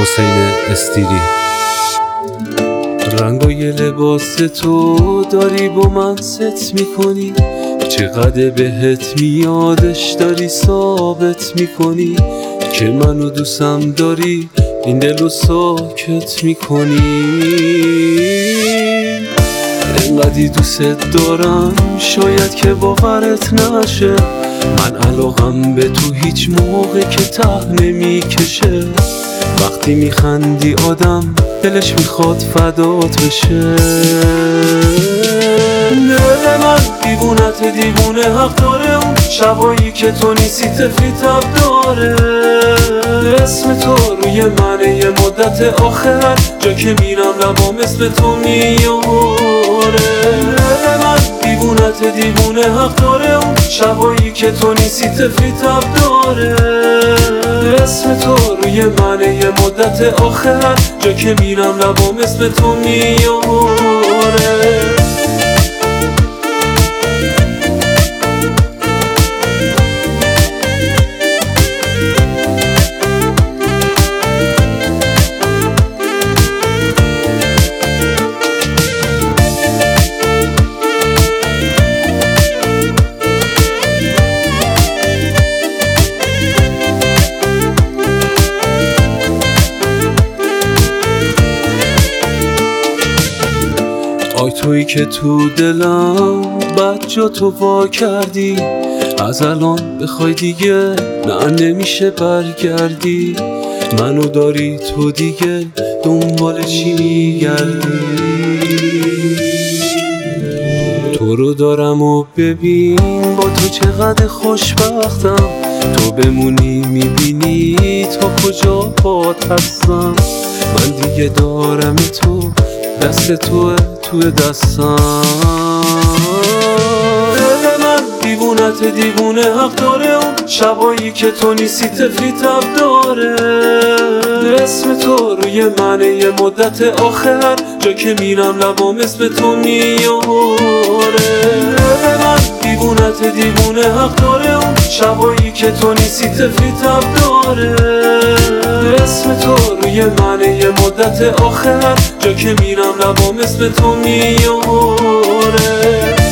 حسین استیری. رنگای لباس تو داری با من ست میکنی، چقدر بهت میادش داری ثابت میکنی که منو دوستم داری، این دلو ساکت میکنی. انقدی دوست دارم شاید که باورت نشه، من علاقم به تو هیچ موقع که ته نمیکشه. وقتی میخندی آدم دلش میخواد فدات بشه. دل من دیوونه حق داره، اون شبایی که تو نیستی تفلی تب داره. اسم تو روی منه یه مدت آخر، جا که میرم لبام اسم تو میاره. دل من دیوونه حق داره، اون شبایی که تو نیستی تفلی تب داره. اسم تو روی منه یه مدت آخر، جا که میرم لبام اسم تو میاره. آی تویی که تو دلم بد جا تو وا کردی، از الان بخوای دیگه نه نمیشه برگردی. منو داری تو دیگه دنبال چی میگردی؟ تو رو دارم و ببین با تو چقدر خوشبختم، تو بمونی میبینی تا کجا پات هستم. من دیگه دارم تو، دست توه توی دستم. دل من دیوونه حق داره، اون شبایی که تو نیستی تفلی تب داره. اسم تو روی منه یه مدت آخر، جا که میرم لبام اسم تو میاره. دل من دیوونه حق داره، اون شبایی که تو نیستی تفلی تب داره. اسم تو روی منه یه مدت آخر، جا که میرم لبام اسم تو میاره.